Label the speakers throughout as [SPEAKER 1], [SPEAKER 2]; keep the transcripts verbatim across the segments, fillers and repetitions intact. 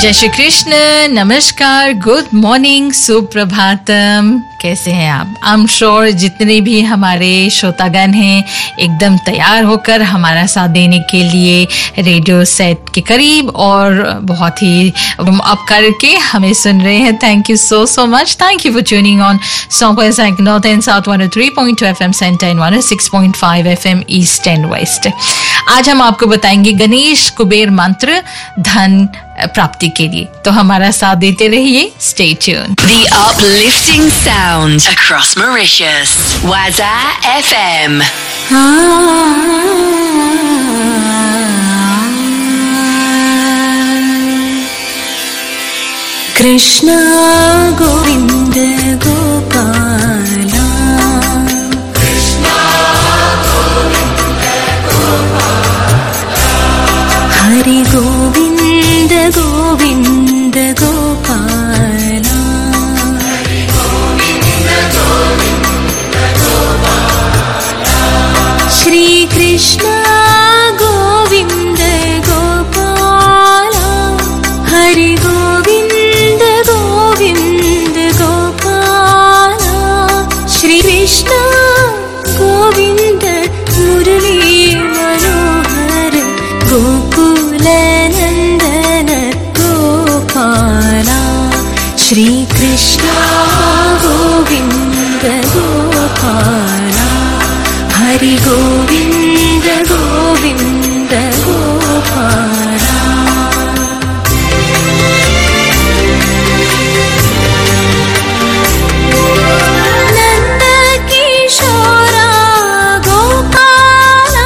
[SPEAKER 1] जय श्री कृष्ण, नमस्कार, good morning, Suprabhatam. कैसे हैं आप? आई एम श्योर जितने भी हमारे श्रोतागण हैं एकदम तैयार होकर हमारा साथ देने के लिए रेडियो सेट के करीब और बहुत ही अप करके हमें सुन रहे हैं। Thank you so so much. Thank you for tuning on song point five north and south, one O three point two F M centre and one O six point five F M east and west. आज हम आपको बताएंगे गणेश कुबेर मंत्र धन प्राप्ति के लिए, तो हमारा साथ देते रहिए। Stay tune.
[SPEAKER 2] The uplifting sound across Mauritius. Waza F M.
[SPEAKER 3] Krishna Govinda Gopala, Krishna Govinda Gopala, Hari Govinda Govinda Gopala, Hari Govinda Govinda Gopala, Shri Krishna Govinda Gopala, Hari Govinda Govinda Gopala, Shri Krishna Govinda Murali Manohar Gokula Shri Krishna Govinda Gopala, Hari Govinda Govinda Gopala. Nanda Kishora Gopala,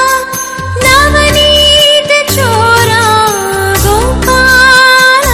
[SPEAKER 3] Navaneet Chora Gopala,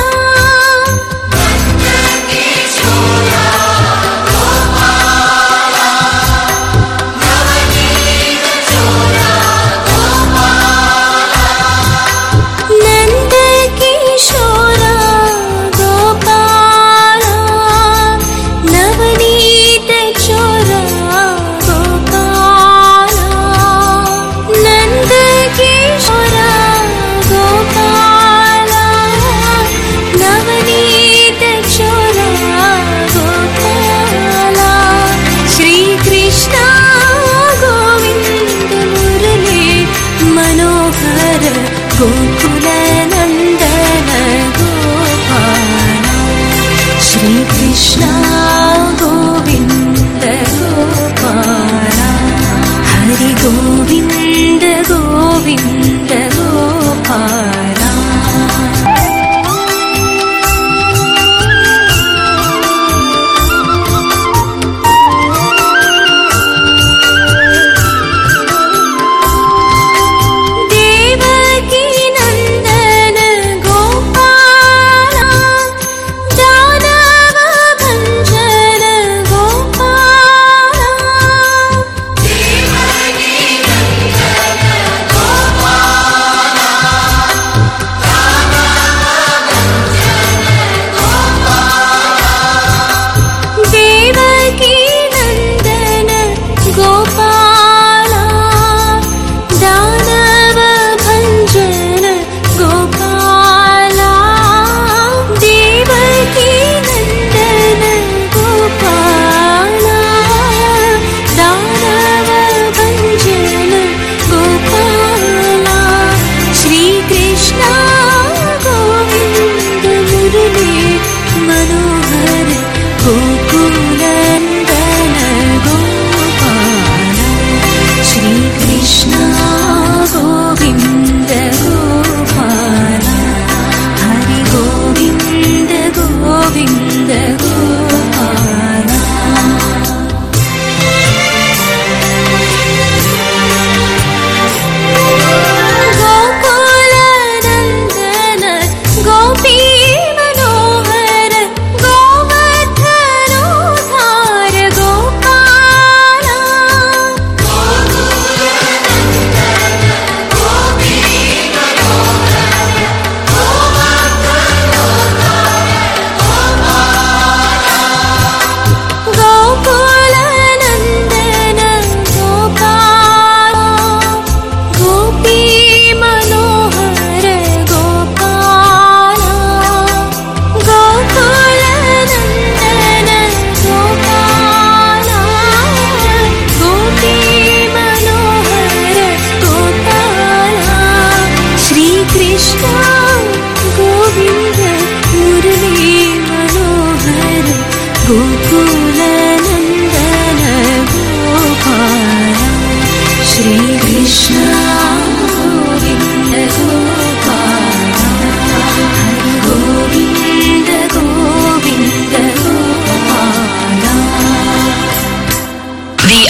[SPEAKER 3] Gopala.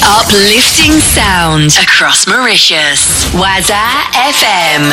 [SPEAKER 2] Uplifting sound across Mauritius. Waza F M.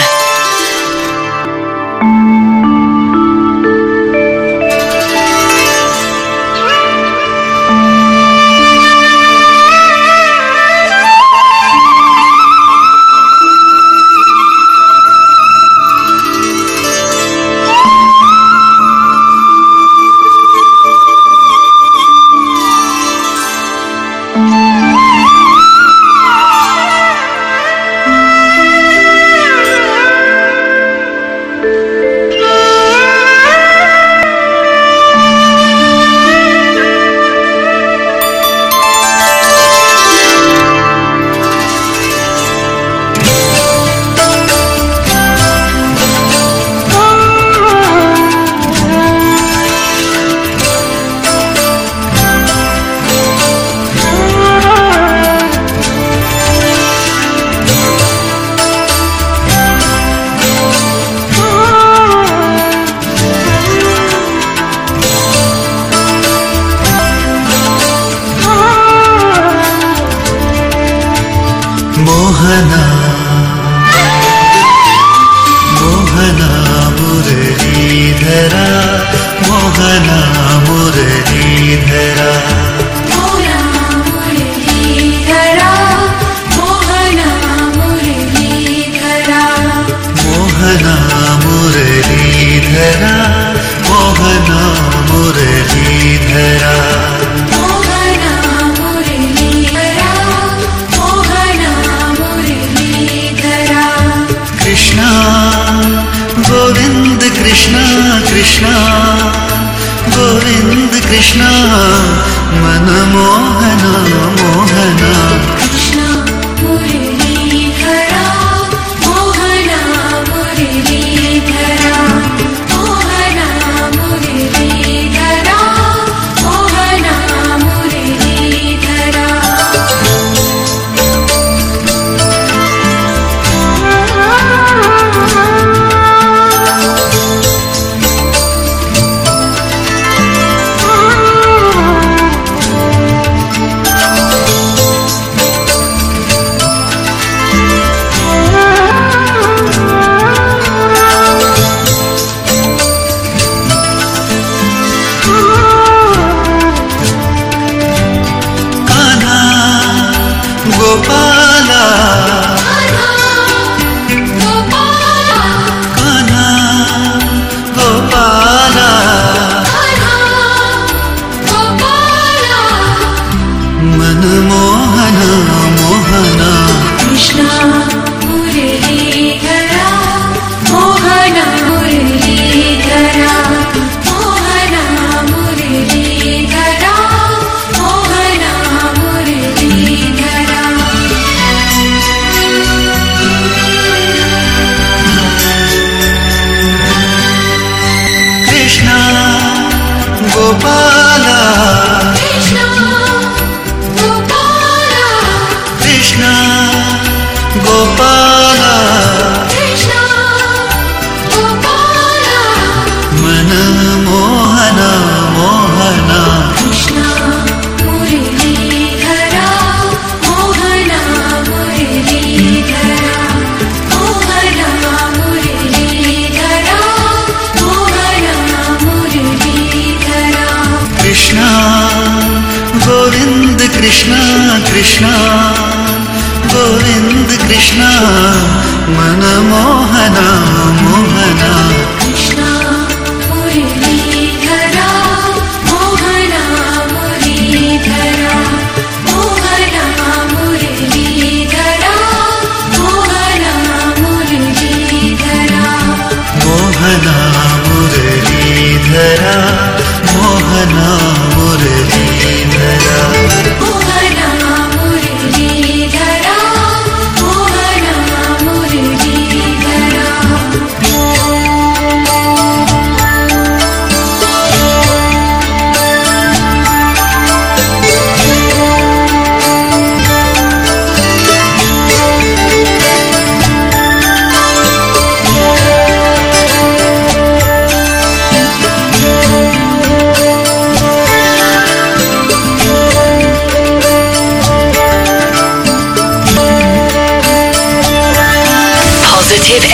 [SPEAKER 3] Mohana Muralidhara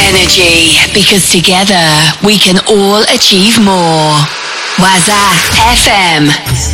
[SPEAKER 2] energy, because together we can all achieve more. Waza F M.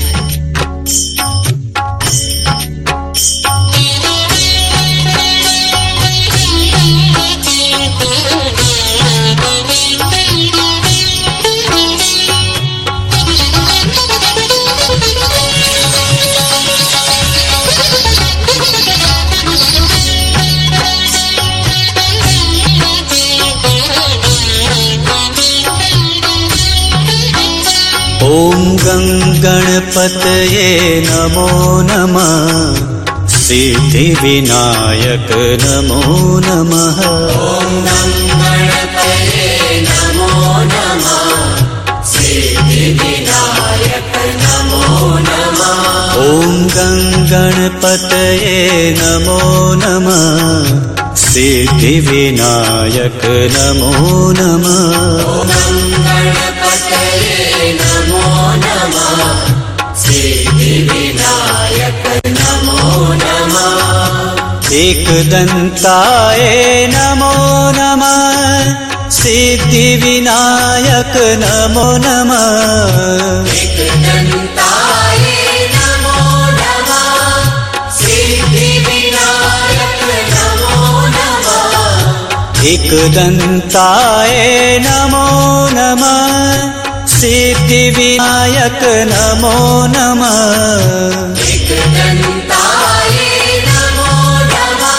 [SPEAKER 4] ओम गंगणपतये नमो नमः, सिद्धिविनायक नमो नमः।
[SPEAKER 5] ओम गंगणपतये नमो नमः, सिद्धिविनायक नमो नमः।
[SPEAKER 4] ओम गंगणपतये नमो नमः, सिद्धिविनायक नमो नमः।
[SPEAKER 5] ओम गंगणपतये नमो नमः, सिद्धिविनायक नमो नमः।
[SPEAKER 4] एकदंताय नमो नमः, सिद्धिविनायक नमो नमः।
[SPEAKER 5] एकदंताय नमो नमः, सिद्धिविनायक नमो नमः।
[SPEAKER 4] एकदंताय नमो नमः, सिद्धिविनायक नमो नमः।
[SPEAKER 5] एकदंताय नमो नमः,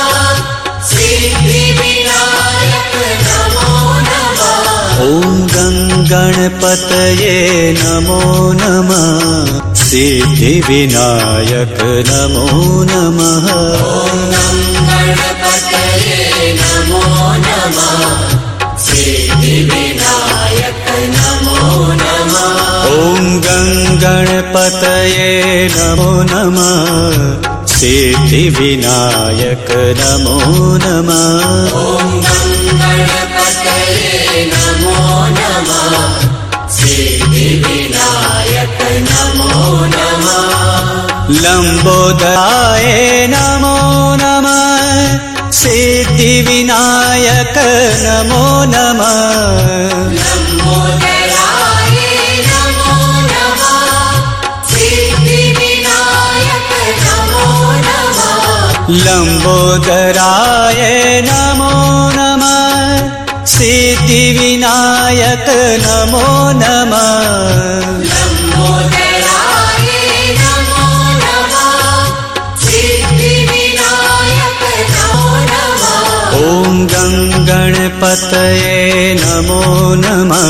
[SPEAKER 5] सिद्धिविनायक नमो नमः।
[SPEAKER 4] ओम गंगणपतये नमो नमः, सिद्धिविनायक नमो नमः।
[SPEAKER 5] ओम गंगणपतये नमो नमः, सिद्धिविनायक नमो नमः।
[SPEAKER 4] ओम गंगणपतये नमो नमः, सिद्धिविनायक नमो नमः।
[SPEAKER 5] ओम गंगणपतये नमो नमः, सिद्धिविनायक नमो नमः।
[SPEAKER 4] लंबोदराय नमो नमः, सिद्धिविनायक नमो नमः।
[SPEAKER 5] लंबोदराय नमो नमः, सिद्धिविनायक नमो नमः।
[SPEAKER 4] लंबोदराय नमो नमः, सिद्धिविनायक नमो नमः।
[SPEAKER 5] लंबोदराय नमो नमः, सिद्धिविनायक नमो नमः।
[SPEAKER 4] ओम गंगणपतये नमो नमः,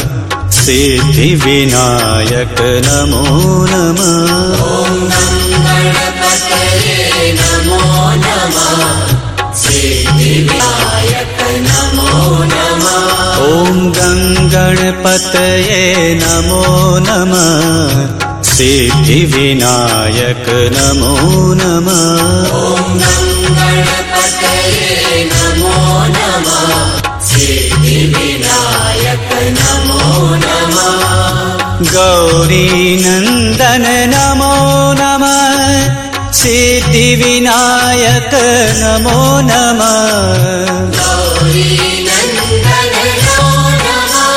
[SPEAKER 4] सिद्धिविनायक नमो नमः।
[SPEAKER 5] ओम गंगणपतये नमो नमः, सिद्धिविनायक नमो नमः।
[SPEAKER 4] ओम गंगणपतये नमो नमः, सिद्धिविनायक नमो नमः।
[SPEAKER 5] ओम गंगणपतये नमो नमः, सिद्धिविनायक नमो नमः।
[SPEAKER 4] गौरी नंदन नमो नमः, सिद्धिविनायक नमो नमः।
[SPEAKER 5] गौरी नंदन नमो नमः,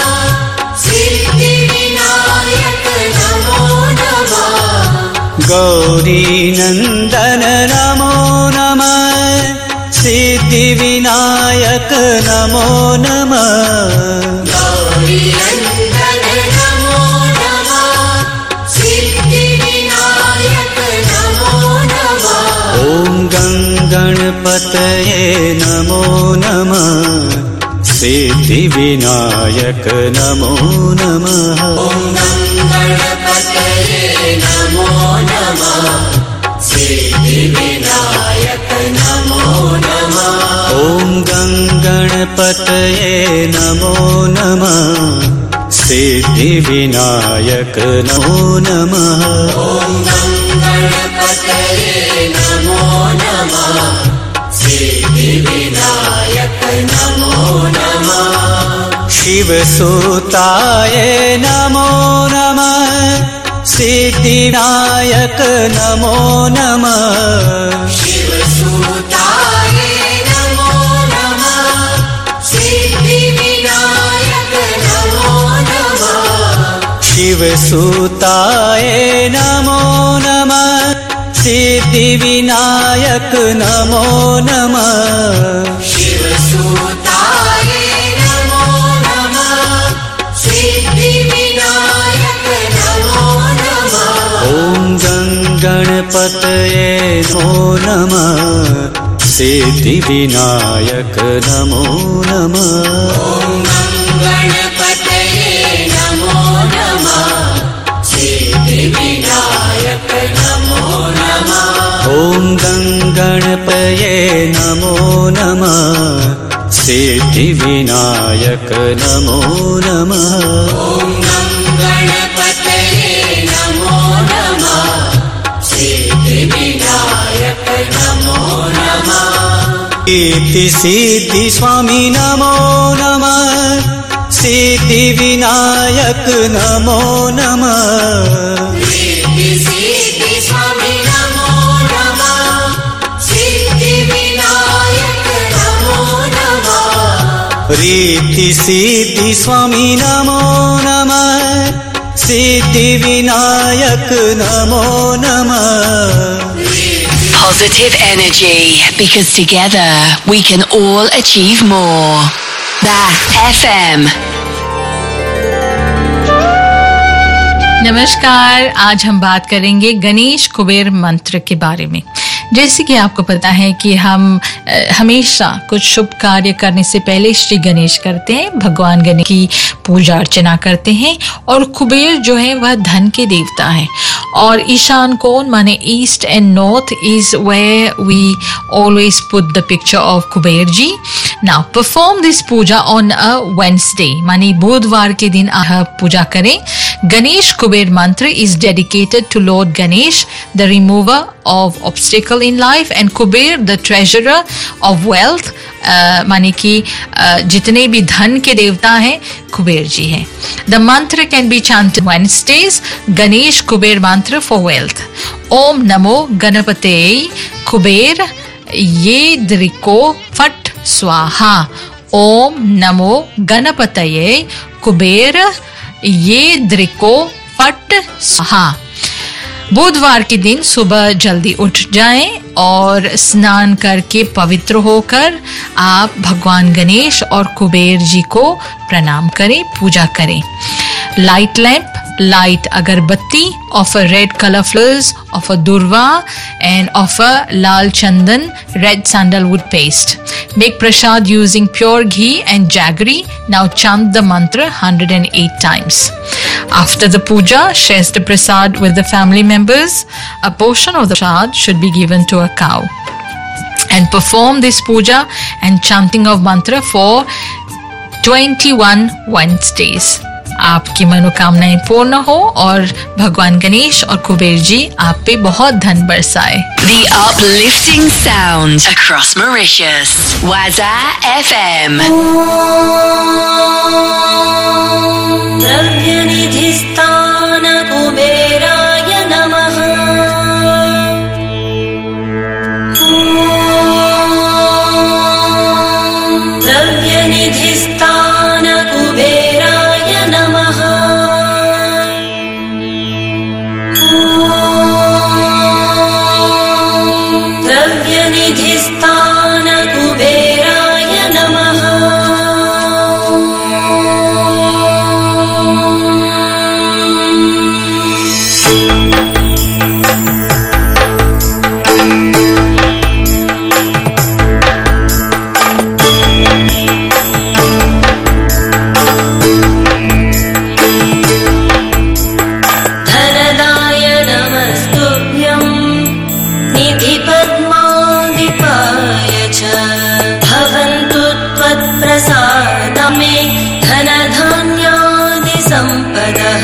[SPEAKER 5] सिद्धिविनायक नमो नमः।
[SPEAKER 4] गौरी नंदन नमो नमः, सिद्धिविनायक नमो नमः।
[SPEAKER 5] गौरी नंदन नमो नमः, सिद्धिविनायक नमो नमः।
[SPEAKER 4] ओम गंगणपतये नमो नमः, सिद्धिविनायक नमो नमः।
[SPEAKER 5] ओम गंगणपतये नमो नमः, सिद्धिविनायक नमो नमः।
[SPEAKER 4] ओम गंगणपतये नमो नमः, सिद्धिविनायक नमो नमः।
[SPEAKER 5] ओम गंगणपतये नमो नमः, सिद्धिविनायक नमो नमः।
[SPEAKER 4] शिवसुताय नमो नमः, सिद्धिविनायक नमो नमः।
[SPEAKER 5] शिवसुताय नमो नमः, सिद्धिविनायक सिद्धिविनायक नमो नमः
[SPEAKER 4] शिवसुताय नमो नमः सिद्धिविनायक नमो नमः
[SPEAKER 5] शिवसुताय नमो नमः सिद्धिविनायक नमो नमः
[SPEAKER 4] ॐ गणपतये नमो नमः सिद्धिविनायक नमो नमः
[SPEAKER 5] ॐ गणपतये नमो नमः सिद्धिविनायक नमो नमः
[SPEAKER 4] ॐ गणपतये नमो नमः सिद्धिविनायक नमो नमः
[SPEAKER 5] ॐ गणपतये नमो नमः सिद्धिविनायक नमो नमः
[SPEAKER 4] इति सिद्धि स्वामी नमो नमः सिद्धिविनायक नमो नमः
[SPEAKER 5] रिद्धि सिद्धि स्वामी नमो नमः सिद्धिविनायक नमो नमः
[SPEAKER 4] रिद्धि सिद्धि स्वामी नमो नमः सिद्धिविनायक नमो नमः
[SPEAKER 2] Positive energy, because together we can all achieve more. The F M.
[SPEAKER 1] नमस्कार, आज हम बात करेंगे गणेश कुबेर मंत्र के बारे में। जैसे कि आपको पता है कि हम अ, हमेशा कुछ शुभ कार्य करने से पहले श्री गणेश करते हैं, भगवान गणेश की पूजा अर्चना करते हैं। और कुबेर जो है वह धन के देवता है। और ईशान कोण माने east and north is where we always put the picture of Kuber ji. Now perform this puja on a Wednesday माने बुधवार के दिन आप पूजा करें। Ganesh Kuber mantra is dedicated to lord Ganesh, the remover of obstacle in life, and Kuber, the treasurer of wealth, uh, माने कि uh, जितने भी धन के देवता हैं कुबेर जी हैं। The mantra can be chanted Wednesdays, Ganesh Kuber mantra for wealth. Om Namo Ganapate Kuber Ye Driko Fat Swaha. Om Namo Ganapataye Kuber Ye Driko Fat Swaha. बुधवार के दिन सुबह जल्दी उठ जाएं और स्नान करके पवित्र होकर आप भगवान गणेश और कुबेर जी को प्रणाम करें, पूजा करें। Light lamp, light agarbatti of a red color flowers, of a durva and of a lal chandan red sandalwood paste. Make prasad using pure ghee and jaggery. Now chant the mantra one hundred eight times. After the puja, share the prasad with the family members. A portion of the prasad should be given to a cow. And perform this puja and chanting of mantra for twenty-one Wednesdays. आपकी मनोकामनाएं पूर्ण हो और भगवान गणेश और कुबेर जी आप पे बहुत धन बरसाए।
[SPEAKER 2] The uplifting sound across Mauritius. Waza F M.
[SPEAKER 3] द्रव्यनिधिस्थान कुबेराय नमः। द्रव्यनिधिस्थान कुबेराय नमः। द्रव्यनिधिस्थान कुबेराय नमः। धनदाय नमस्तुभ्यं निधिपद्मादिपाय च भवन्तु त्वत्प्रसाद मे धनधान्यादिसम्पदः।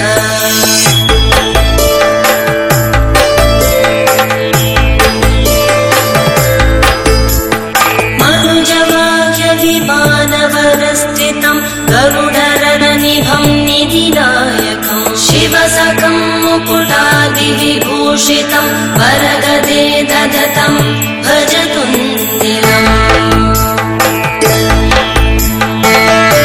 [SPEAKER 3] मनुजवाक्यविमानवरस्थितं गरुडरनिभं निधिनायकं शिवसकं मुकुटादिविभूषितं वरगदे दधतं भजतुन्दिलम्।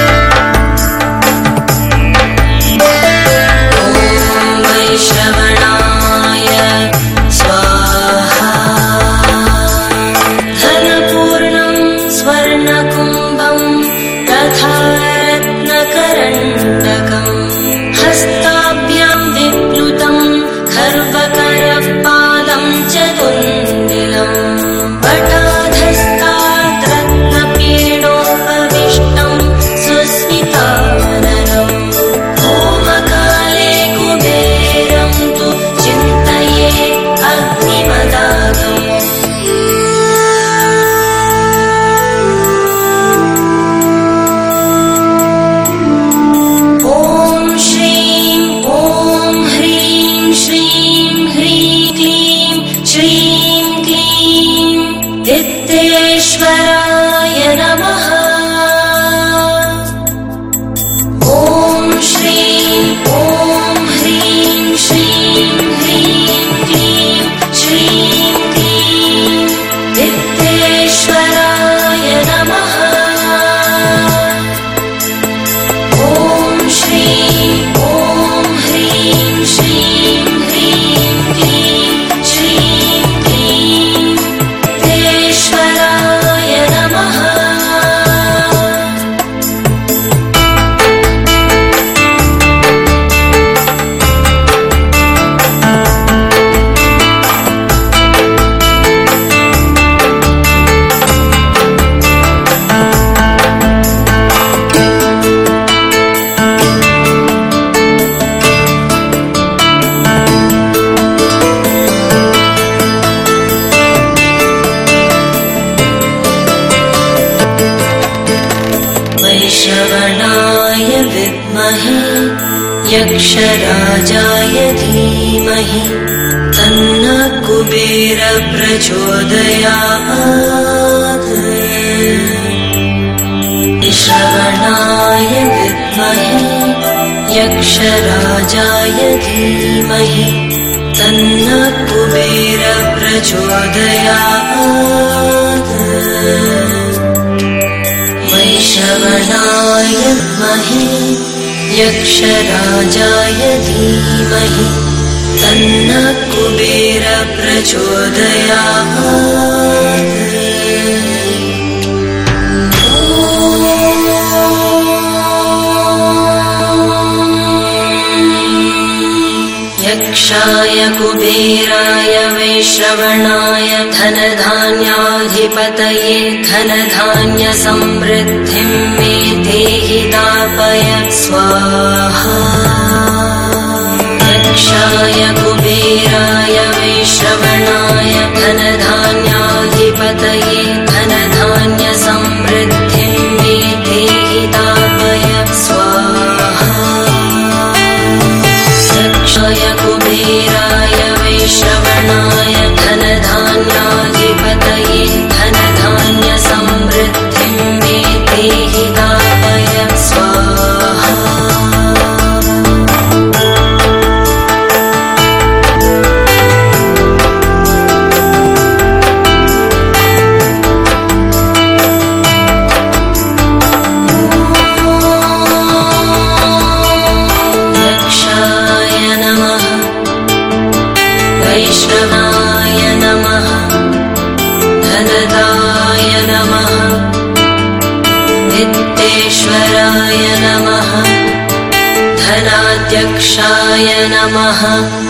[SPEAKER 3] कण्टकम् हस्ताभ्यां विप्लुतं खर्वकरः पादं च दुन्दिलम् पटाधस्तात् रत्नपीडोपविष्टं सुस्मिताननम् होमकाले कुबेरं तु चिन्तये अग्निपदागम् वित्तेश्वराय नमः। ॐ श्रीं ॐ ह्रीं श्रीं ह्रीं क्लीं श्रीं क्लीं वित्तेश्वराय नमः। ॐ श्रीं ॐ ह्रीं श्रीं ह्रीं क्लीं श्रीं क्लीं वित्तेश्वराय नमः। वैश्रवणाय विद्महे यक्षराजाय धीमहि तन्नः कुबेरः प्रचोदयात्। वैश्रवणाय विद्महे यक्षराजाय धीमहि तन्नः कुबेरः प्रचोदयात्। वैश्रवणाय विद्महे यक्षराजाय धीमहि तन्नः कुबेरः प्रचोदयात्। यक्षाय कुबेराय वैश्रवणाय धनधान्याधिपतये धनधान्यसमृद्धिं मे देहि दापय स्वाहा। यक्षाय कुबेराय वैश्रवणाय धनधान्याधिपतये धनधान्यसमृद्धिं मे देहि दापय स्वाहा। यक्षाय कुबेराय वैश्रवणाय धनधान्याधिपतये धनधान्यसमृद्धिं मे देहि दापय स्वाहा। यक्षाय नमः। वैष्णवाय नमः। धनदाय नमः। वित्तेश्वराय नमः। धनाध्यक्षाय नमः।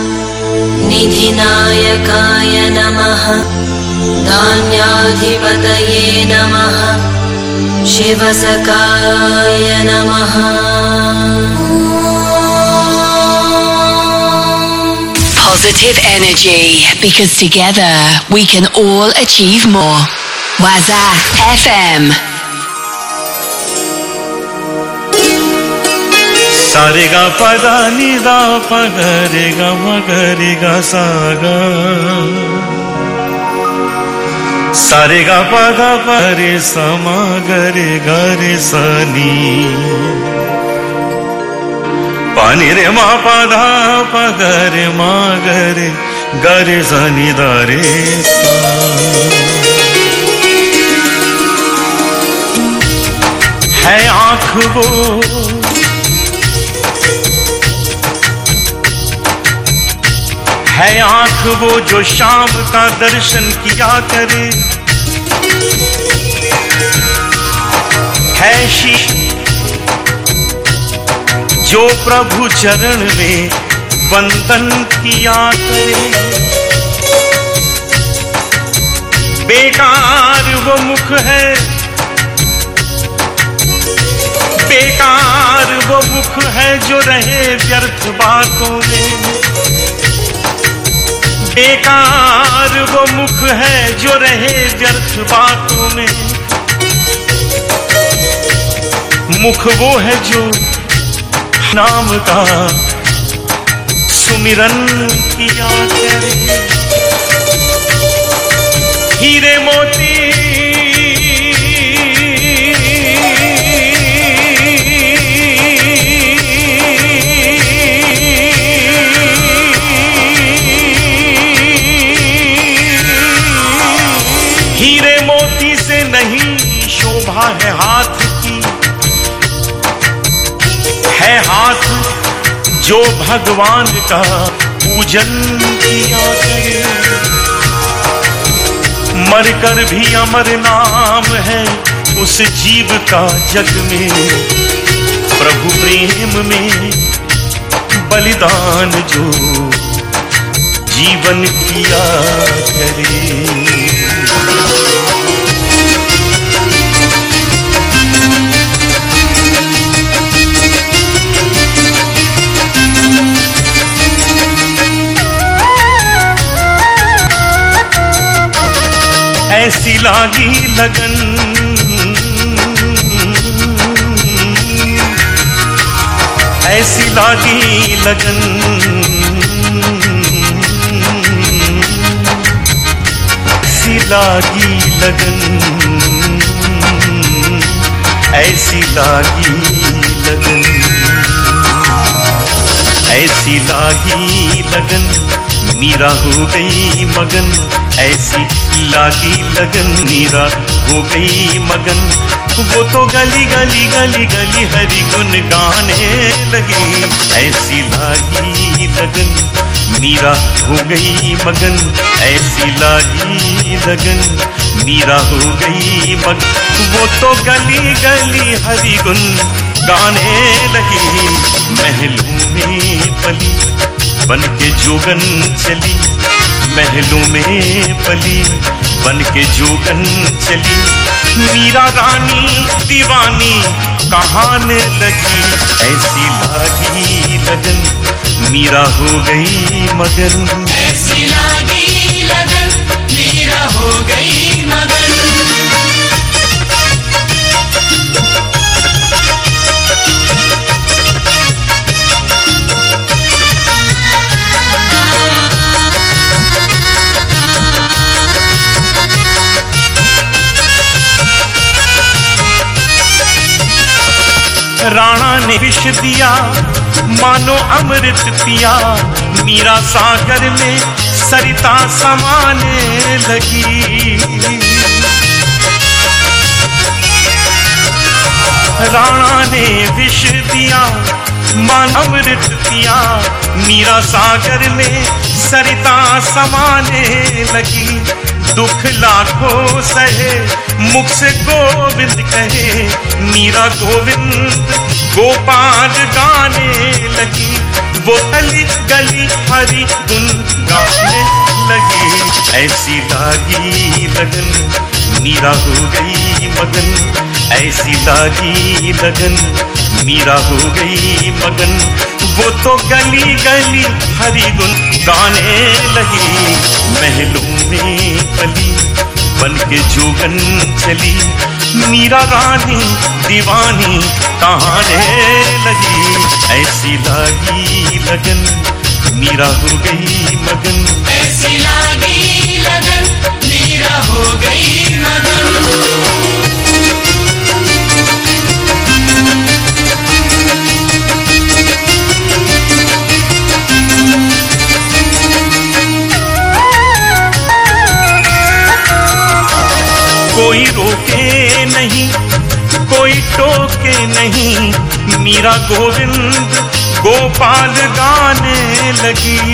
[SPEAKER 3] निधिनायकाय नमः। धान्याधिपतये नमः। शिवसकाय नमः।
[SPEAKER 2] Positive energy, because together we can all achieve more. Waza F M.
[SPEAKER 6] Sarega pada ni da pa ga re ga ma ga re ga sa ga. Sarega pada pa re sa ma ga re ga re sa ni. Pani re ma pa dha pa ga re ma ga re ga re sa ni da re sa. है आँख वो है आँख वो जो शाम का दर्शन किया करे, है शीश जो प्रभु चरण में वंदन किया करे। बेकार वो मुख है, बेकार वो मुख है जो रहे व्यर्थ बातों में। बेकार वो मुख है जो रहे व्यर्थ बातों में। मुख वो है जो नाम का सुमिरन किया करे। हीरे मोती हीरे मोती से नहीं शोभा है हाथ की, है हाथ जो भगवान का पूजन किया करे। मरकर भी अमर नाम है उस जीव का जग में। प्रभु प्रेम में बलिदान जो जीवन किया करे। ऐसी लागी लगन, ऐसी लागी लगन, ऐसी लागी लगन, ऐसी लागी लगन, ऐसी लागी लगन, मीरा हो गई मगन। ऐसी लागी लगन, मीरा हो गई मगन। वो तो गली गली गली गली हरि गुन गाने लगी। ऐसी लागी लगन, मीरा हो गई मगन। ऐसी लागी लगन, मीरा हो गई मगन। वो तो गली गली हरि गुन गाने लगी। महलों में पली बन के जोगन चली, महलों में पली बन के जोगन चली। मीरा रानी दीवानी कहाने लगी। ऐसी लागी लगन, मीरा हो गई मगन।
[SPEAKER 5] ऐसी लागी लगन, मीरा हो गई मगन।
[SPEAKER 6] राणा ने विष दिया मानो अमृत पिया। मीरा सागर में सरिता समाने लगी। राणा ने विष दिया मान अमृत पिया। मीरा सागर में सरिता समाने लगी। दुख लाखों सहे मुख से गोविंद कहे। मीरा गोविंद गोपाल गाने लगी। वो गली गली हरि गुन गाने लगी। ऐसी लागी लगन, मीरा हो गई मगन। ऐसी लागी लगन, मीरा हो गई मगन। वो तो गली गली हरि गुन गाने लगी। महलों में पली बन के जोगन चली। मीरा रानी दीवानी कहाने लगी। ऐसी लागी लगन, मीरा हो गई मगन।
[SPEAKER 5] ऐसी लागी लगन, मीरा हो गई मगन।
[SPEAKER 6] कोई रोके नहीं, कोई टोके नहीं। मीरा गोविंद गोपाल गाने लगी।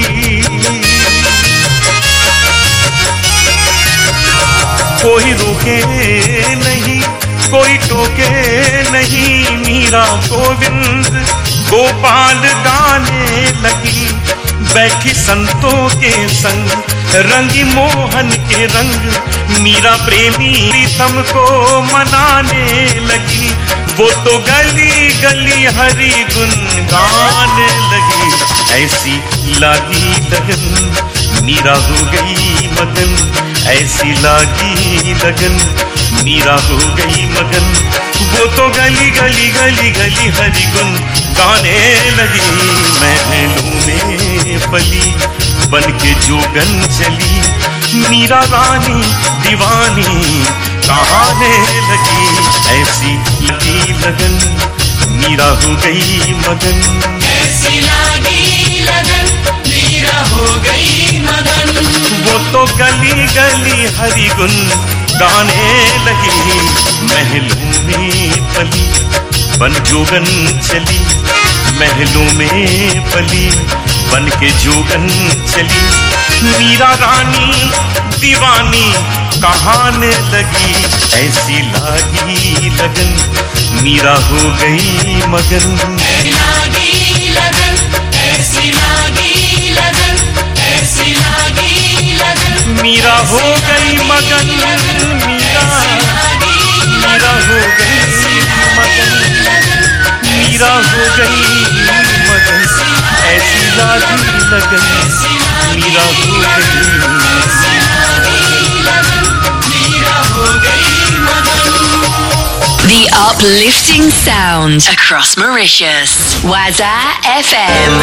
[SPEAKER 6] कोई रोके नहीं, कोई टोके नहीं। मीरा गोविंद गोपाल गाने लगी बैठी संतों के संग, रंगी मोहन के रंग मीरा प्रेमी प्रीतम को मनाने लगी। वो तो गली गली हरि गुन गाने लगी, ऐसी लागी लगन मीरा हो गई मगन, ऐसी लागी लगन मीरा हो गई मगन। वो तो गली गली गली गली हरि गुन गाने लगी, महलों में पली बन के जोगन चली, मीरा रानी दीवानी कहाने लगी, ऐसी लगी लगन मीरा हो गई मगन,
[SPEAKER 5] ऐसी लागी लगन मीरा हो गई मगन।
[SPEAKER 6] वो तो गली गली हरि गुन गाने लगी, महलों में पली बन जोगन चली, महलों में पली बन के जोगन चली, मीरा रानी दीवानी कहाने लगी, ऐसी लागी लगन मीरा हो गई मगन,
[SPEAKER 5] लागी लगन ऐसी लागी लगन ऐसी लागी लगन
[SPEAKER 6] मीरा हो गई मगन, मीरा मीरा हो गई मगन, मीरा हो गई मगन, ऐसी लागी लगन मीरा हो गई मगन।
[SPEAKER 2] The uplifting sound across Mauritius. Waza F M.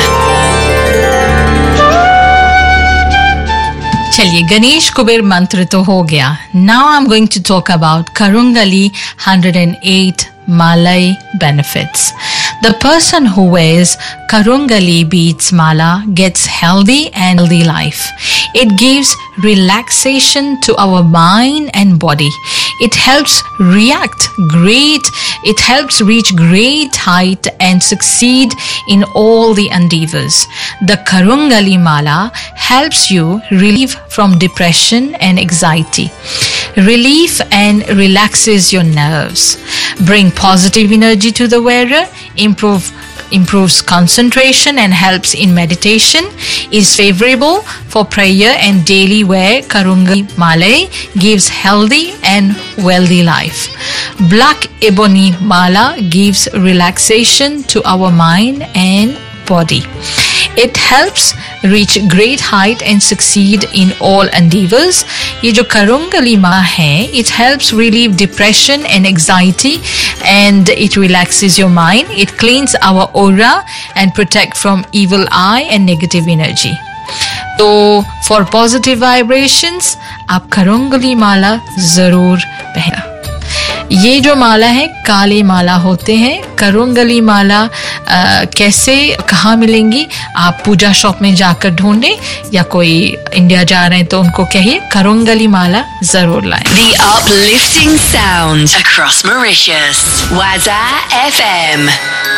[SPEAKER 1] चलिए गणेश कुबेर मंत्र तो हो गया. Now I'm going to talk about Karungali one hundred eight Malai benefits. The person who wears Karungali beads mala gets healthy and healthy life. It gives relaxation to our mind and body. It helps react great. It helps reach great height and succeed in all the endeavors. The Karungali mala helps you relieve from depression and anxiety. Relief and relaxes your nerves. Bring positive energy to the wearer. Improve improves concentration and helps in meditation. Is favorable for prayer and daily wear. Karungali mala gives healthy and wealthy life. Black ebony mala gives relaxation to our mind and body. It helps reach great height and succeed in all endeavors. ये जो Karungali माला है, it helps relieve depression and anxiety, and it relaxes your mind. It cleans our aura and protect from evil eye and negative energy. तो for positive vibrations, आप Karungali माला जरूर पहना. ये जो माला है काली माला होते हैं. करुंगली माला आ, कैसे कहाँ मिलेंगी? आप पूजा शॉप में जाकर ढूंढें, या कोई इंडिया जा रहे हैं तो उनको कहिए करुंगली माला जरूर लाएं.
[SPEAKER 2] The uplifting sound across Mauritius. Waza F M.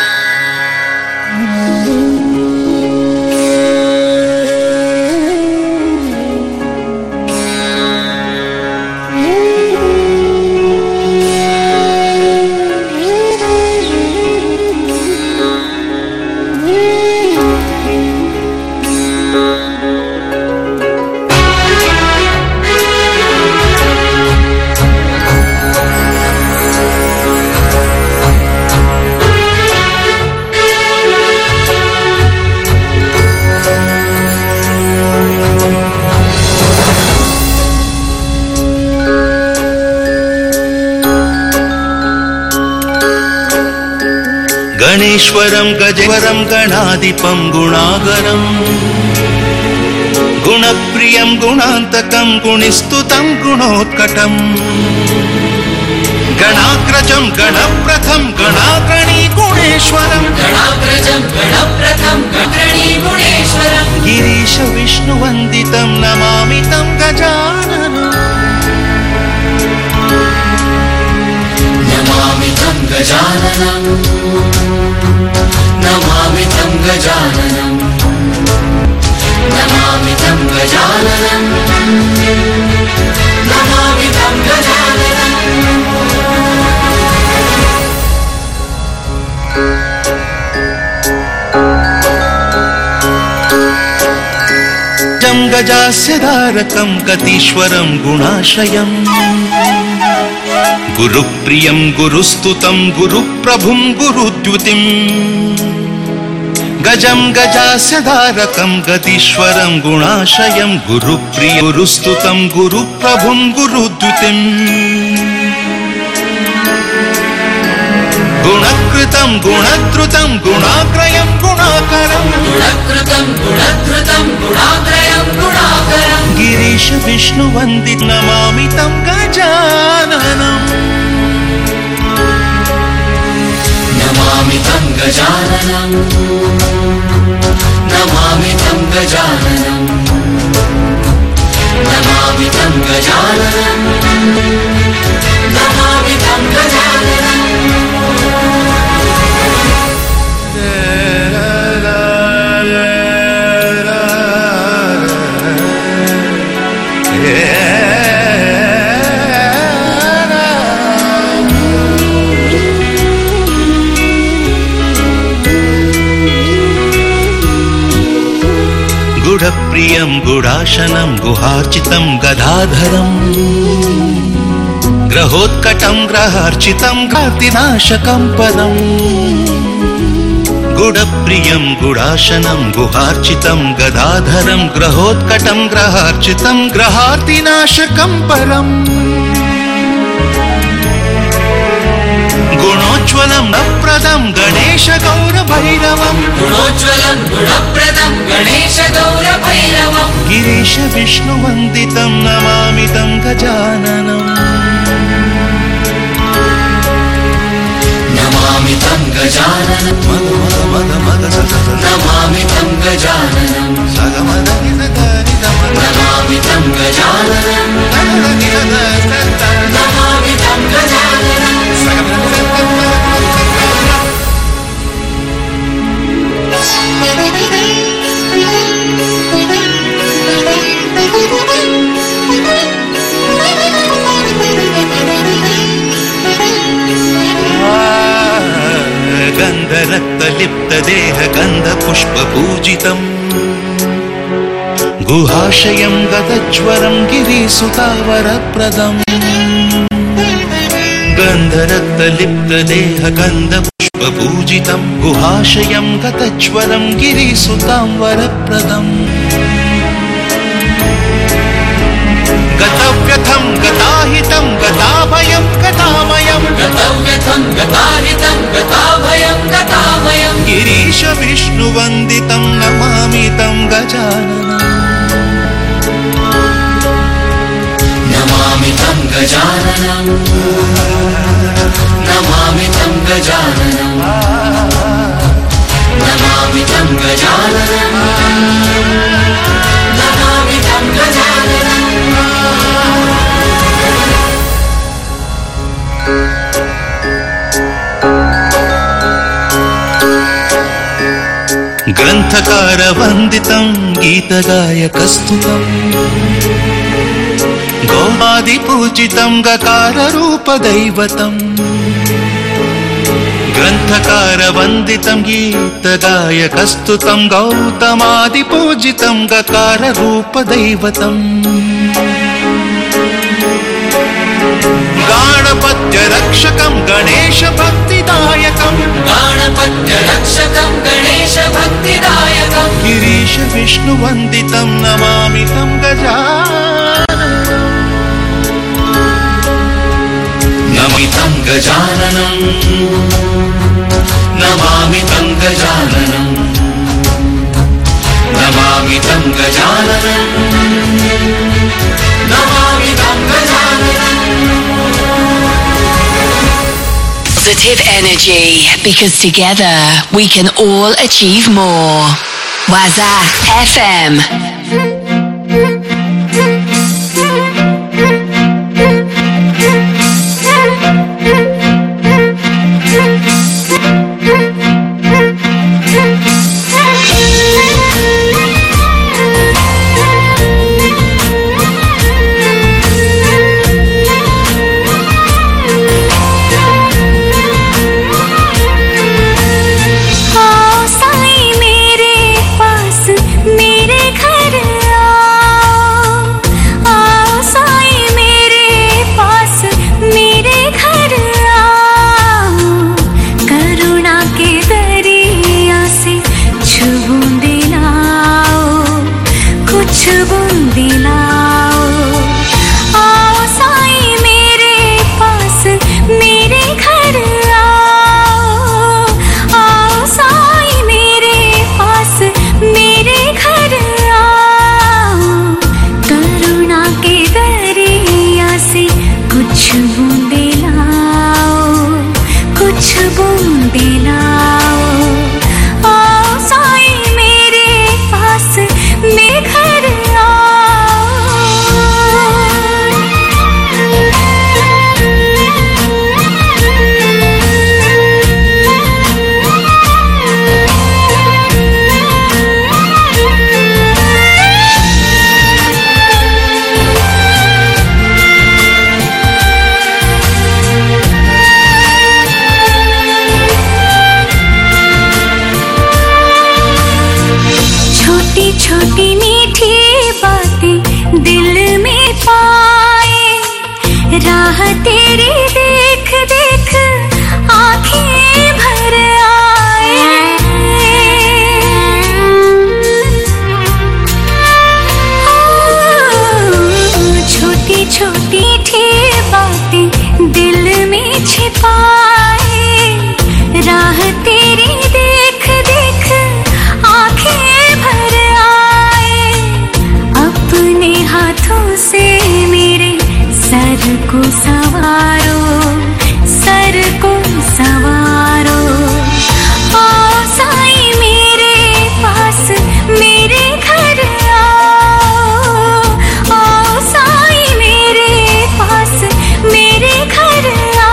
[SPEAKER 4] गणेश्वरं गजेश्वरं गणाधिपं गुणागरं गुणप्रियं गुणान्तकं गुणिस्तुतं गुणोत्कटं गणाग्रजं गणप्रथं गणाग्रणी गुणेश्वरं
[SPEAKER 5] गणाग्रजं गणप्रथं गणाग्रणी गुणेश्वरं
[SPEAKER 4] Girish विष्णुवन्दितं Namami तं गजाननं
[SPEAKER 5] नमामि तं गजाननं नमामि तं गजाननं नमामि तं गजाननं नमामि तं गजाननं
[SPEAKER 4] गजं गजास्यधारकं गतीश्वरं गुणाश्रयम् गुरुप्रियं गुरुस्तुतं गुरुप्रभुं गुरुद्युतिम् गजं गजास्यधारकं गतीश्वरं गुणाश्रयं गुरुप्रियं गुरुस्तुतं गुरुप्रभुं गुरुद्युतिम् गुणकृतं गुणद्रुतं गुणाग्रयं गुणाकरं
[SPEAKER 5] गुणकृतं गुणधृतं गुणाग्रयं गुणाकरं
[SPEAKER 4] गिरीश विष्णुवन्दित नमामि तं गजाननम्
[SPEAKER 5] नमामि तं गजाननं नमामि तं गजाननं नमामि तं गजाननं नमामि तं गजाननं
[SPEAKER 4] गुढप्रियं गुडाशनं गुहार्चितं गदाधरं ग्रहोत्कटं ग्रहार्चितं घातिनाशकं पदं गुडप्रियं गुडाशनं गुहार्चितं गदाधरं ग्रहोत्कटं ग्रहार्चितं ग्रहार्तिनाशकं परम् गुणोज्ज्वलं नप्रदं गणेश गौरभैरवं
[SPEAKER 5] गुणोज्ज्वलं गुणप्रदं गणेश गौरभैरवं
[SPEAKER 4] गिरीश विष्णुवन्दितं नमामि तं गजाननम्
[SPEAKER 5] नमामि तं गजाननं नमामि तं गजाननं नमामि तं गजाननं नमामि तं गजाननं
[SPEAKER 4] गन्धरक्तलिप्तदेह गन्धपुष्पपूजितम् गुहाशयं गतज्वरं गिरिसुतावरप्रदम् गन्धरक्तलिप्तदेह गन्धपुष्पपूजितं गुहाशयं गतज्वरं गिरिसुतां वरप्रदम् गतव्यथं गताहितं गताभयं गतामयं
[SPEAKER 5] गतव्यथं गताहितं गताभयं गतामयं
[SPEAKER 4] गिरीश विष्णुवन्दितं नमामि तं गजाननम्
[SPEAKER 5] नमामि तं गजाननं नमामि तं गजाननं नमामि तं गजाननं नमामि तं गजाननं
[SPEAKER 4] ग्रन्थकारवन्दितं गीतगायकस्तुतं गौमादिपूजितं गकाररूपदैवतं ग्रन्थकारवन्दितं गीतगायकस्तुतं गौतमादिपूजितं गकाररूपदैवतम् गाणपत्यरक्षकं गणेशभक्तिदायकं
[SPEAKER 5] गणपत्यरक्षकं गणेशभक्तिदायकं
[SPEAKER 4] गिरीश विष्णुवन्दितं नमामि तं गजाननम्
[SPEAKER 5] नमामि तं गजाननं नमामि तं गजाननं नमामि तं गजाननं नमामि तं गजाननं
[SPEAKER 2] Positive energy, because together we can all achieve more. Waza F M.
[SPEAKER 7] मेरे घर आ राह तेरी देख देख आँखें भर आए, छोटी छोटी ठी बातें दिल में छिपाए, राह तेरी देख देख आँखें भर आए, अपने हाथों से मेरे सर को सवारो, सर को सवारो, आओ साईं मेरे पास मेरे घर आओ, आओ साईं मेरे पास मेरे घर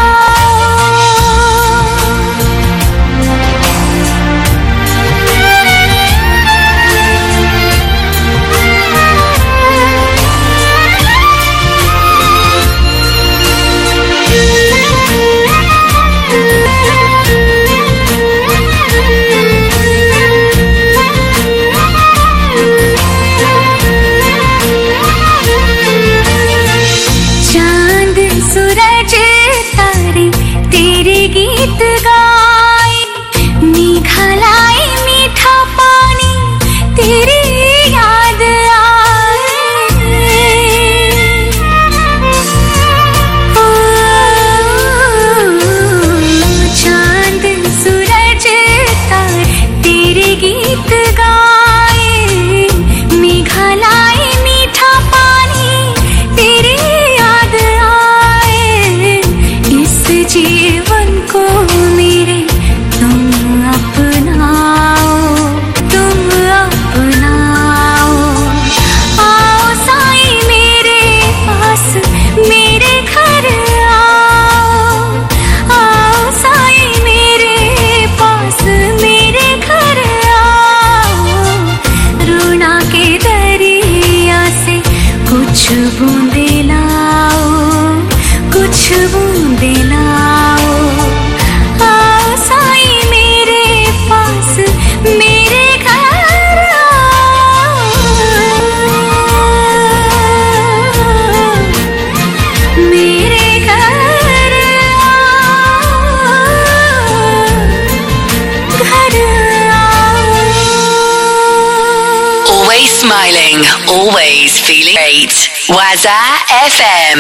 [SPEAKER 2] always feeling great. Waza F M.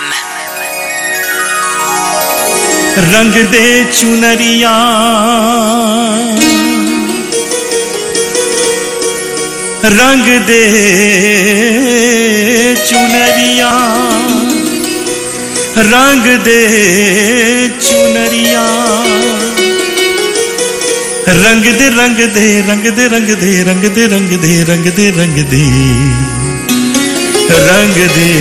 [SPEAKER 6] रंग दे चुनरिया रंग दे चुनरिया रंग दे चुनरिया रंग दे रंग दे रंग दे रंग दे रंग दे रंग दे रंग दे रंग दे रंग दे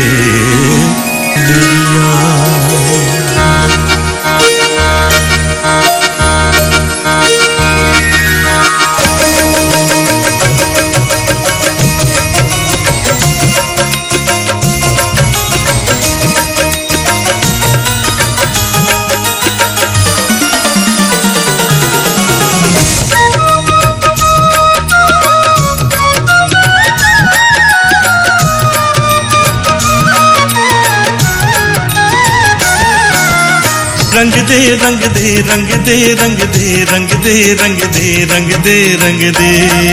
[SPEAKER 6] रंग दे रंग दे रंग दे रंग दे रंग दे रंग दे रंग दे रंग दे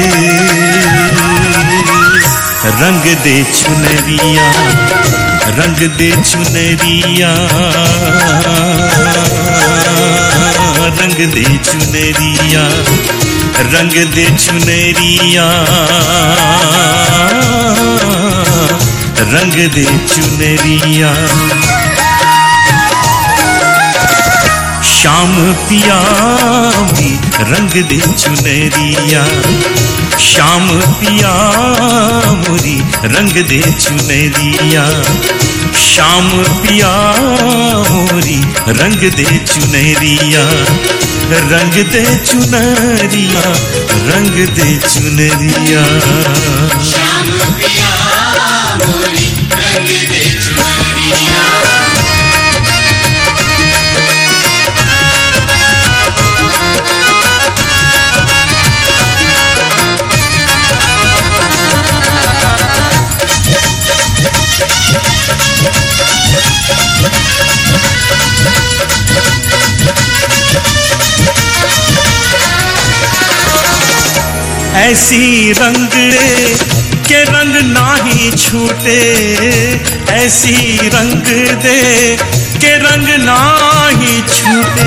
[SPEAKER 6] रंग दे चुनरिया रंग दे चुनरिया रंग दे चुनरिया रंग दे चुनरिया रंग दे चुनरिया श्याम पिया भी रंग दे चुनरिया श्याम पिया मोरी रंग दे चुनरिया श्याम पिया मोरी रंग दे चुनरिया रंग दे चुनरिया रंग दे चुनरिया श्याम पिया मोरी रंग दे चुनरिया ऐसी रंगड़े के रंग नाही छूटे, ऐसी रंग दे के रंग नाही छूटे।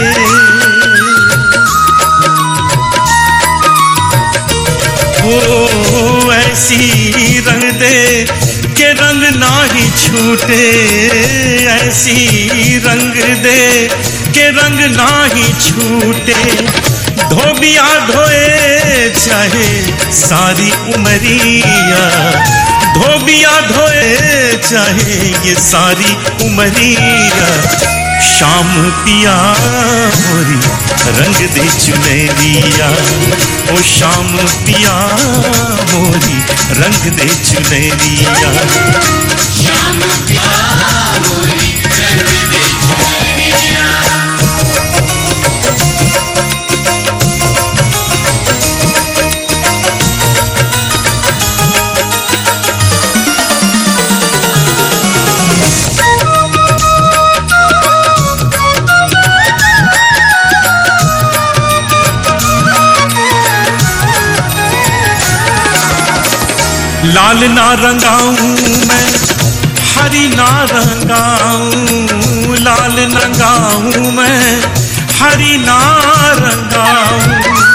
[SPEAKER 6] ओ ऐसी रंग दे के रंग नाही छूटे, ऐसी रंग दे के रंग नाही छूटे। धोबिया धोए चाहे सारी उमरिया, धोबिया धोए चाहे ये सारी उमरिया। शाम पिया मोरी रंग दे चुनरिया, ओ शाम पिया मोरी रंग दे चुनरिया।
[SPEAKER 5] श्याम पिया मोरी रंग दे चुनरिया।
[SPEAKER 6] लाल ना रंगाऊं मैं, हरी ना रंगाऊं, लाल ना रंगाऊं मैं, हरी ना रंगाऊं।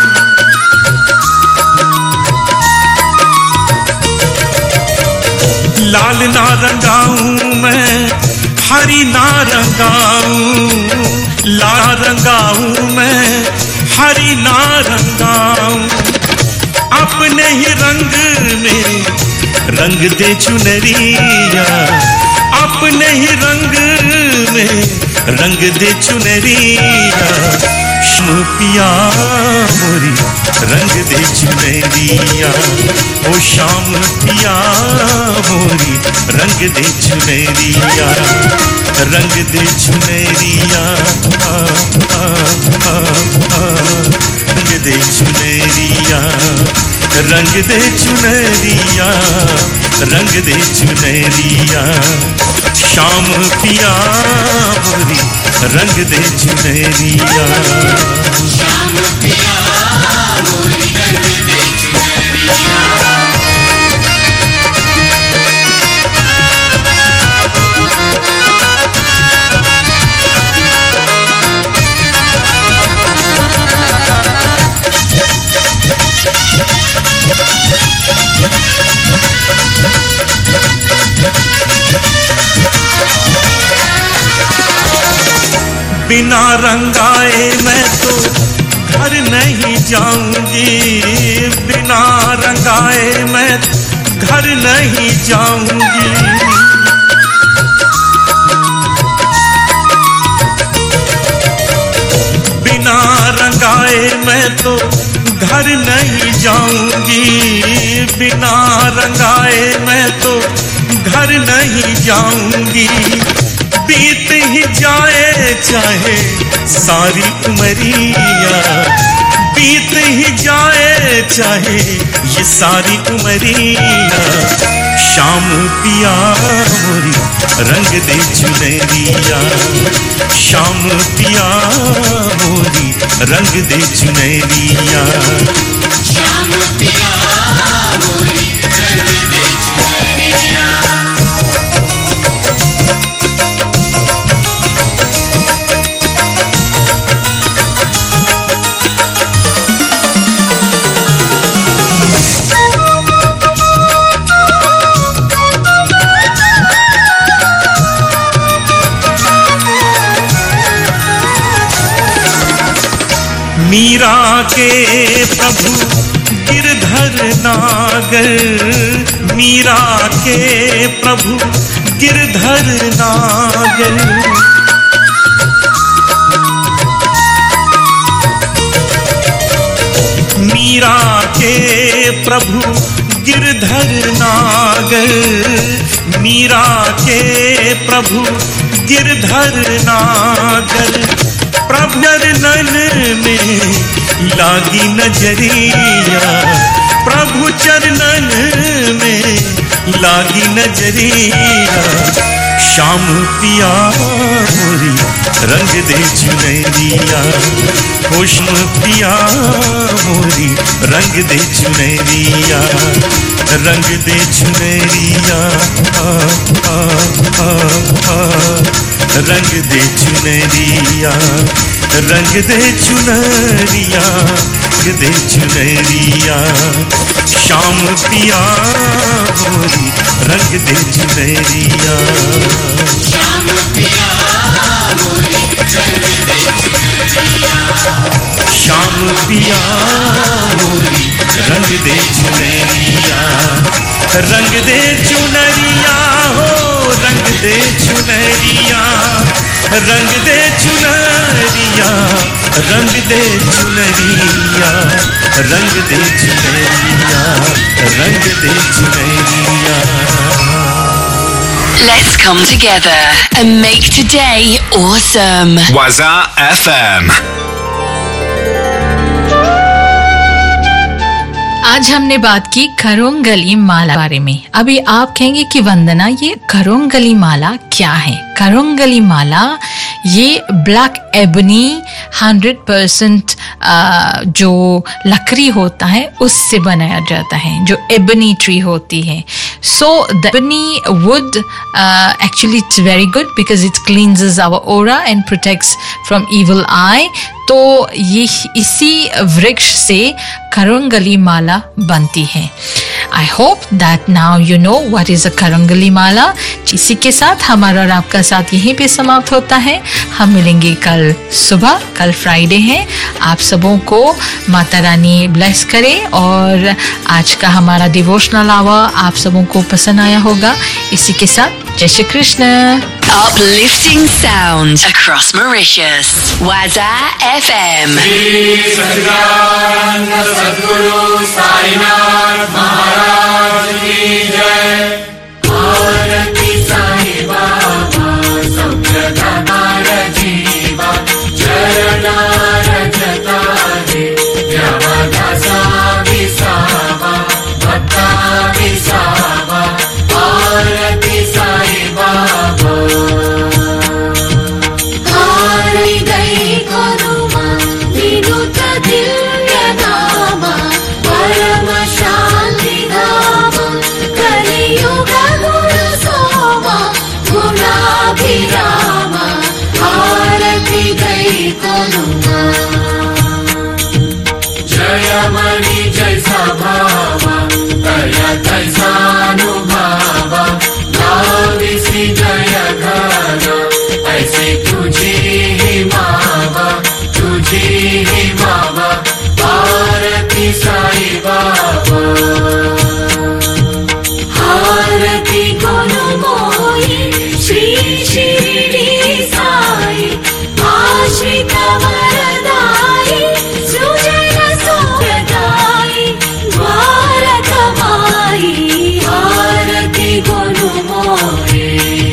[SPEAKER 6] लाल ना रंगाऊं मैं, हरी ना रंगाऊं, लाल रंगाऊं मैं, हरी ना रंगाऊं। अपने ही रंग में रंग दे चुनरिया, अपने ही रंग में रंग दे चुनरिया। श्याम पिया मोरी रंग दे चुनरिया, ओ शाम पिया मोरी रंग दे चुनरिया। रंग दे चुनरिया, आ, आ, आ, आ, रंग दे चुनरिया, रंग दे चुनरिया, रंग दे चुनरिया। शाम पिया मोरी रंग दे चुनरिया।
[SPEAKER 5] श्याम पिया मोरी रंग दे चुनरिया।
[SPEAKER 6] बिना रंगाए मैं तो घर नहीं जाऊंगी, बिना रंगाए मैं घर नहीं जाऊंगी। बिना रंगाए मैं तो घर नहीं जाऊंगी, बिना रंगाए मैं तो घर नहीं जाऊंगी। बीत ही जाए चाहे सारी उमरिया, बीत ही जाए चाहे ये सारी उमरिया। शाम पिया मोरी रंग दे चुनरिया, शाम पिया मोरी रंग दे चुनरिया।
[SPEAKER 5] श्याम पिया मोरी रंग दे चुनरिया।
[SPEAKER 6] मीरा के प्रभु गिरधर नागर, मीरा के प्रभु गिरधर नागर। मीरा के प्रभु गिरधर नागर, मीरा के प्रभु गिरधर नागर। प्रभु चरणन में लागी नजरिया, प्रभु चरणन में लागी नजरिया। शाम पिया मोरी रंग दे चुनरिया, खुशम पिया मोरी रंग दे चुनरिया रंग दे चुनरिया आ, आ, आ, आ, रंग दे चुनरिया रंग दे चुनरिया रंग दे चुनरिया शाम पिया मोरी रंग दे चुनरिया
[SPEAKER 5] श्याम पिया मोरी रंग दे चुनरिया
[SPEAKER 6] शाम पिया मोरी रंग दे चुनरिया रंग दे चुनरिया हो रंग दे चुनरिया रंग दे चुनरिया रंग दे चुनरिया रंग दे चुनरिया रंग दे चुनरिया
[SPEAKER 2] Let's come together and make today awesome.
[SPEAKER 8] Waza F M.
[SPEAKER 1] आज हमने बात की खरोंगली माला बारे में। अभी आप कहेंगे कि वंदना ये खरोंगली माला क्या है? खरोंगली माला ये ब्लैक एबनी हंड्रेड परसेंट जो लकड़ी होता है उससे बनाया जाता है, जो एबनी ट्री होती है. So the ebony wood uh, actually it's very good because it cleanses our aura and protects from evil eye. तो ये इसी वृक्ष से खरोंगली माला बनती है. I hope that now you know what is a खरोंगली माला. इसी के साथ हमारा और आपका साथ यहीं पे समाप्त होता है. हम मिलेंगे कल सुबह. कल फ्राइडे है. आप सबों को माता रानी ब्लेस करे और आज का हमारा डिवोशनल आवर आप सबों को पसंद आया होगा. इसी के साथ जय Shri Krishna.
[SPEAKER 2] Uplifting sound across Mauritius. Waza F M.
[SPEAKER 5] Shri सच्चिदानंद सद्गुरु साईनाथ महाराज की जय. आरती साईं बाबा सत्यदातार जीवा चरणार जतारे व्यवधासा विसावा भक्ता विसावा. आरती साईं बाबा
[SPEAKER 7] हारी गई कोरुमा विनुत दिव्य नामा परम शांति धामा कलियुग गुरु सोमा गुणाभिरामा. आरती गई कोरुमा
[SPEAKER 5] जय मणि जय सभावा दया तैसानुभावा नाविसी जय घना ऐसी तुझी ही मावा तुझी ही मावा. आरती साईं बाबा.
[SPEAKER 7] आरती गुरु मोई श्री शिरडी साई आश्रित वरदाई सुजन सुखदाई द्वारक माई. आरती गुरु मोई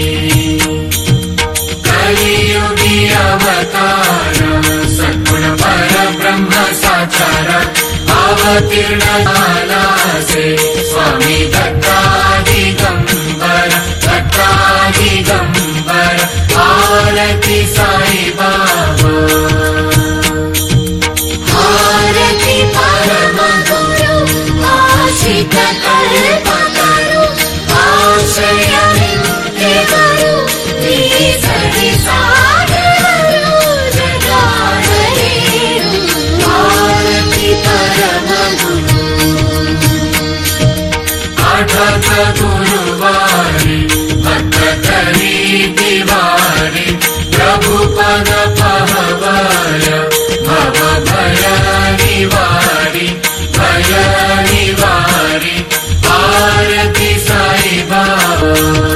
[SPEAKER 5] कलियुगी अवतार सद्गुण पर ब्रह्म साकार अवतीर्ण माला से स्वामी दत्तादिगंबर दत्तादिगंबर. आरती साईं बाबा.
[SPEAKER 7] आरती परम गुरु आश्रित कल्पतरु आश्रय नित्य गुरु श्री सागरु जगाधरेरु. आरती परम गुरु.
[SPEAKER 5] आठत गुरुवारी भक्त करी दिवारी प्रभु पद पहवय भव भय निवारी भय निवारी. आरती साईं बाबा.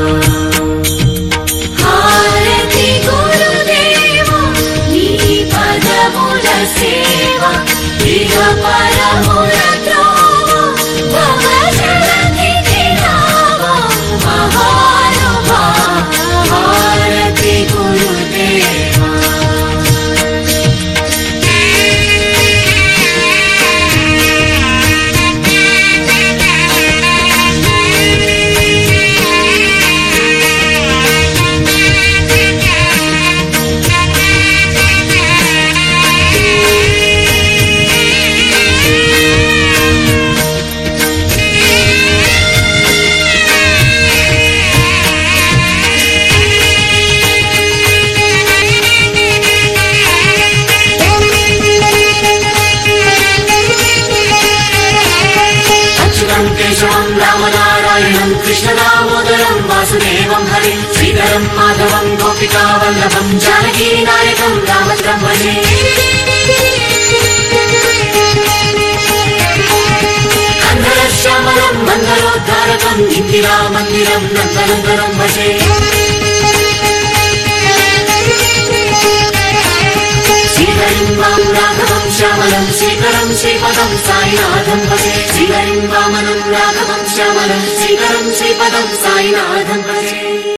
[SPEAKER 7] आरती गुरुदेव नी पद मूल सेवा इह परमुल त्रोवा भव जलधि जिनावा महानुभावा. आरती गुरुदेवा.
[SPEAKER 3] वासुदेवं हरे श्रीधरं माधवं गोपिका वल्लभं जानकी नायकं रामचन्द्रं भजे श्यामलं मङ्गलोद्धारकं इंदिरा मन्दिरं नन्दनन्दनं भजे श्रीहरिं राघवं श्यामलं श्रीकरं श्रीपदं साईनाथं भजे श्रीहरिं वामनं राघवं श्यामलं श्रीकरं श्रीपदं साईनाथं भजे।